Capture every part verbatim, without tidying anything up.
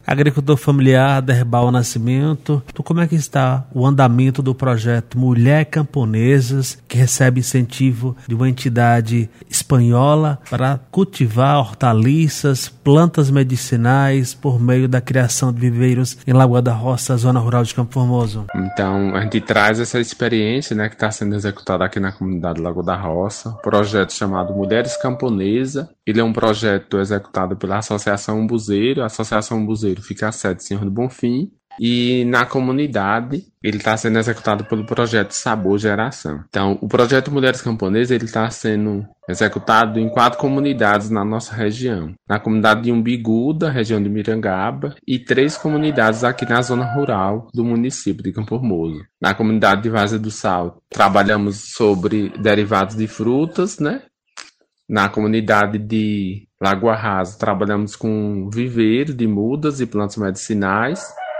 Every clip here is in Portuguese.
Agricultor familiar Aderbal Nascimento, como é que está o andamento do projeto Mulher Camponesas, que recebe incentivo de uma entidade espanhola para cultivar hortaliças, plantas medicinais por meio da criação de viveiros em Lagoa da Roça, zona rural de Campo Formoso? Então, a gente traz essa experiência, né, que está sendo executada aqui na comunidade Lagoa da Roça, projeto chamado Mulheres Camponesas. Ele é um projeto executado pela Associação Umbuzeiro. A Associação Umbuzeiro fica a sede Senhor do Bonfim, e na comunidade ele está sendo executado pelo projeto Sabor Geração. Então, o projeto Mulheres Camponesas ele está sendo executado em quatro comunidades na nossa região. Na comunidade de Umbiguda, região de Mirangaba, e três comunidades aqui na zona rural do município de Campo Formoso. Na comunidade de Várzea do Sal, trabalhamos sobre derivados de frutas, né? Na comunidade de Lagoa Rasa, trabalhamos com viveiro de mudas e plantas medicinais.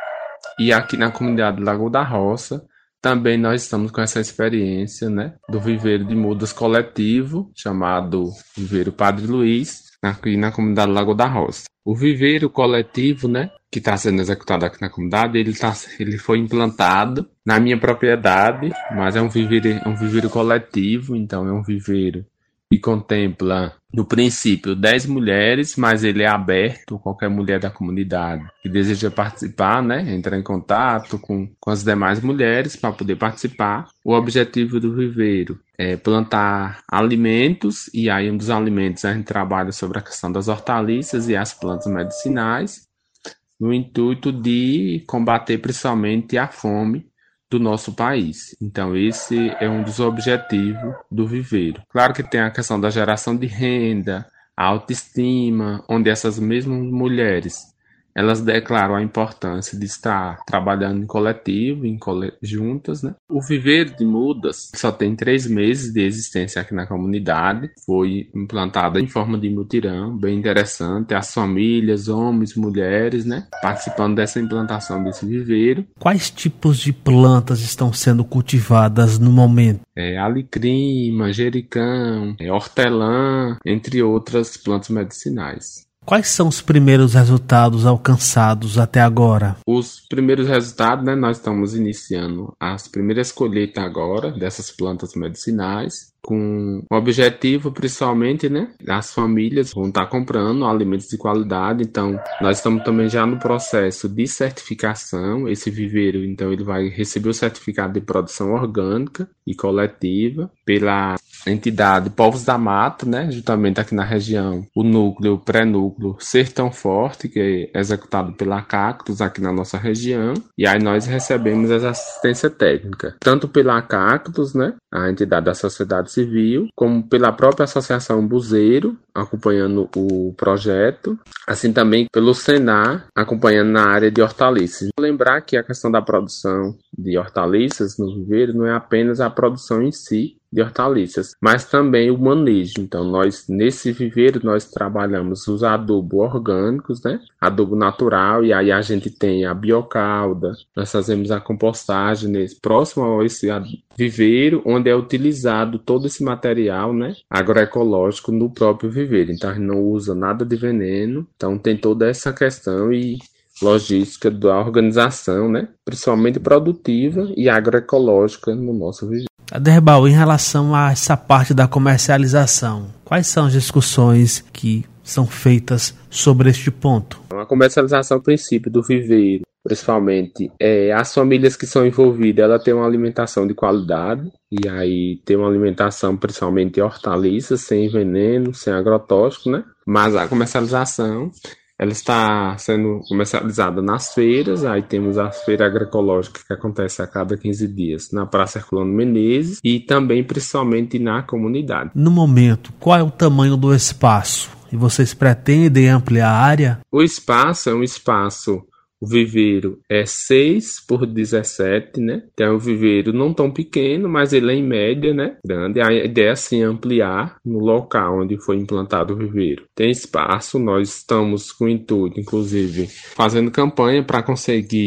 E aqui na comunidade Lagoa da Roça, também nós estamos com essa experiência, né, do viveiro de mudas coletivo, chamado Viveiro Padre Luiz, aqui na comunidade Lagoa da Roça. O viveiro coletivo, né, que está sendo executado aqui na comunidade, ele, tá, ele foi implantado na minha propriedade, mas é um viveiro, é um viveiro coletivo, então é um viveiro que contempla, no princípio, dez mulheres, mas ele é aberto a qualquer mulher da comunidade que deseja participar, né? Entrar em contato com, com as demais mulheres para poder participar. O objetivo do viveiro é plantar alimentos, e aí um dos alimentos a gente trabalha sobre a questão das hortaliças e as plantas medicinais, no intuito de combater principalmente a fome do nosso país. Então esse é um dos objetivos do viveiro. Claro que tem a questão da geração de renda, a autoestima, onde essas mesmas mulheres elas declaram a importância de estar trabalhando em coletivo, em cole... juntas, né? O viveiro de mudas só tem três meses de existência aqui na comunidade. Foi implantado em forma de mutirão, bem interessante. As famílias, homens, mulheres, né? Participando dessa implantação desse viveiro. Quais tipos de plantas estão sendo cultivadas no momento? É, alecrim, manjericão, é, hortelã, entre outras plantas medicinais. Quais são os primeiros resultados alcançados até agora? Os primeiros resultados, né, nós estamos iniciando as primeiras colheitas agora dessas plantas medicinais, com o objetivo principalmente, né, as famílias vão estar comprando alimentos de qualidade. Então nós estamos também já no processo de certificação. Esse viveiro, então, ele vai receber o certificado de produção orgânica e coletiva pela entidade Povos da Mata, né, justamente aqui na região, o núcleo, o pré-núcleo Sertão Forte, que é executado pela Cactus aqui na nossa região, e aí nós recebemos essa assistência técnica, tanto pela Cactus, né, a entidade da sociedade civil, como pela própria Associação Umbuzeiro, acompanhando o projeto, assim também pelo Senar, acompanhando na área de hortaliças. Lembrar que a questão da produção de hortaliças no viveiro não é apenas a produção em si de hortaliças, mas também o manejo. Então nós, nesse viveiro, nós trabalhamos os adubos orgânicos, né? Adubo natural, e aí a gente tem a biocalda, nós fazemos a compostagem nesse, próximo a esse viveiro, onde é utilizado todo esse material, né, agroecológico no próprio viveiro. Então a gente não usa nada de veneno, então tem toda essa questão e logística da organização, né, principalmente produtiva e agroecológica no nosso viveiro. Aderbal, em relação a essa parte da comercialização, quais são as discussões que são feitas sobre este ponto? A comercialização, princípio do viveiro, principalmente, é, as famílias que são envolvidas, ela tem uma alimentação de qualidade, e aí tem uma alimentação principalmente de hortaliças, sem veneno, sem agrotóxico, né? Mas a comercialização, ela está sendo comercializada nas feiras. Aí temos a feira agroecológica, que acontece a cada quinze dias na Praça Herculano Menezes, e também principalmente na comunidade. No momento, qual é o tamanho do espaço? E vocês pretendem ampliar a área? O espaço é um espaço, o viveiro é seis por dezessete, né? Então é um viveiro não tão pequeno, mas ele é em média, né, grande. A ideia é assim ampliar no local onde foi implantado o viveiro. Tem espaço, nós estamos com o intuito, inclusive, fazendo campanha para conseguir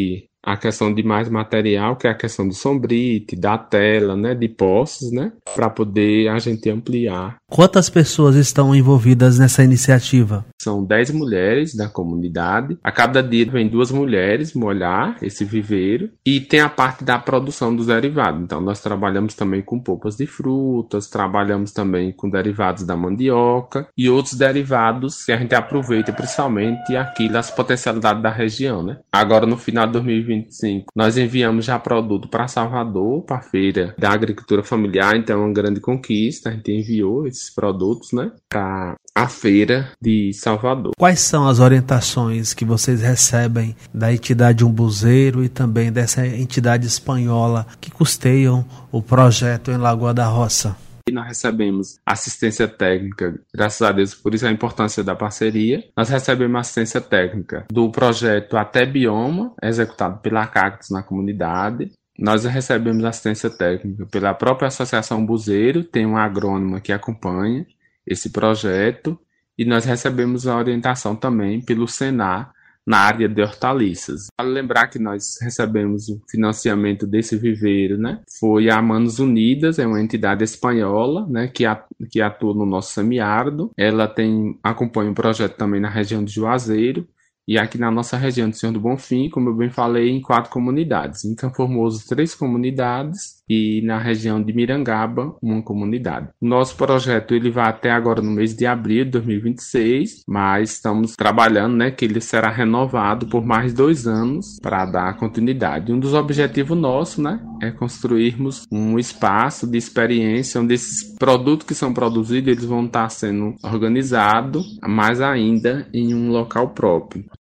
a questão de mais material, que é a questão do sombrite, da tela, né, de postes, né, para poder a gente ampliar. Quantas pessoas estão envolvidas nessa iniciativa? São dez mulheres da comunidade. A cada dia vem duas mulheres molhar esse viveiro. E tem a parte da produção dos derivados. Então, nós trabalhamos também com polpas de frutas, trabalhamos também com derivados da mandioca e outros derivados que a gente aproveita, principalmente aqui nas potencialidades da região, né? Agora, no final de dois mil e vinte e cinco, nós enviamos já produto para Salvador, para a Feira da Agricultura Familiar. Então, é uma grande conquista. A gente enviou esses produtos, né, para a Feira de Salvador. Quais são as orientações que vocês recebem da entidade umbuzeiro e também dessa entidade espanhola que custeiam o projeto em Lagoa da Roça? E nós recebemos assistência técnica, graças a Deus, por isso a importância da parceria. Nós recebemos assistência técnica do projeto Até Bioma, executado pela Cactus na comunidade. Nós recebemos assistência técnica pela própria Associação Umbuzeiro, tem um agrônomo que acompanha esse projeto, e nós recebemos a orientação também pelo Senar na área de hortaliças. Vale lembrar que nós recebemos o financiamento desse viveiro, né? Foi a Manos Unidas, é uma entidade espanhola, né, que, a, que atua no nosso semiárido. Ela tem, acompanha um projeto também na região de Juazeiro, e aqui na nossa região de Senhor do Bonfim, como eu bem falei, em quatro comunidades. Em Campo Formoso, três comunidades, e na região de Mirangaba, uma comunidade. Nosso projeto ele vai até agora no mês de abril de dois mil e vinte e seis, mas estamos trabalhando, né, que ele será renovado por mais dois anos para dar continuidade. Um dos objetivos nossos, né, é construirmos um espaço de experiência onde esses produtos que são produzidos eles vão estar sendo organizados, mais ainda em um local próprio.